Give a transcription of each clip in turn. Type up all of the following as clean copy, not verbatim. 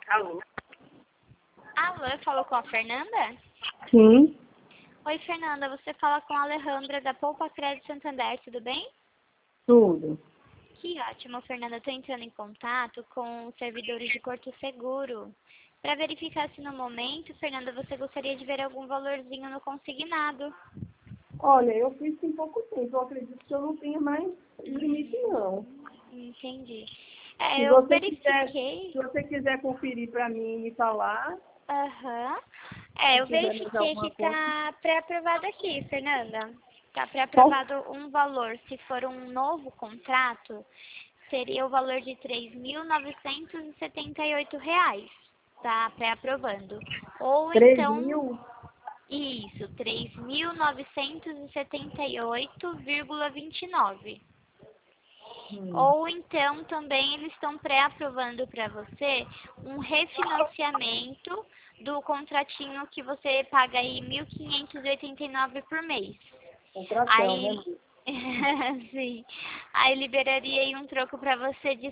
Alô? Alô, eu falo com a Fernanda? Sim, Oi, Fernanda, você fala com a Alejandra da Poupa Crédito Santander, tudo bem? tudo. Que ótimo, Fernanda. Estou entrando em contato com os servidores de Porto Seguro. Para verificar se no momento, Fernanda, você gostaria de ver algum valorzinho no consignado. Olha, eu fiz tem pouco tempo, eu acredito que eu não tenha mais limite não. Entendi. Se Eu você quiser, verifiquei. se você quiser conferir para mim e me falar, Aham. se Eu tiver mais verifiquei que alguma coisa. está pré-aprovado aqui, Fernanda. Está Qual? pré-aprovado um valor. Se for um novo contrato, seria o valor de R$ 3.978. Está pré-aprovando. Ou 3 então, mil? isso, 3.978,29. Hum. Ou então também eles estão pré-aprovando para você um refinanciamento do contratinho que você paga aí 1.589 por mês. Contratão, né? Aí, sim, aí liberaria aí um troco para você de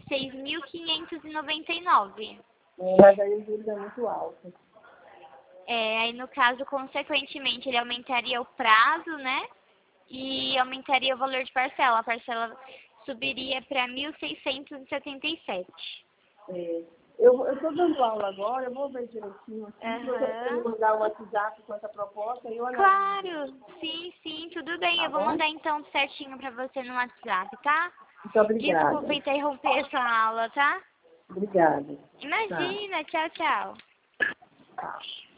6.599. Mas aí o juros é muito alto. Aí no caso, consequentemente, ele aumentaria o prazo, né? E aumentaria o valor de parcela. A parcela subiria para 1.677. É. Eu estou dando aula agora, eu vou ver direitinho aqui. Se você puder me Aham. mandar um WhatsApp com essa proposta, eu analiso. Claro, sim, sim, tudo bem. Tá Eu vou bom? mandar então certinho pra você no WhatsApp, tá? Muito Desculpa obrigada. interromper a sua aula, tá? Obrigada. Tá. Imagina, tchau, tchau. Tá.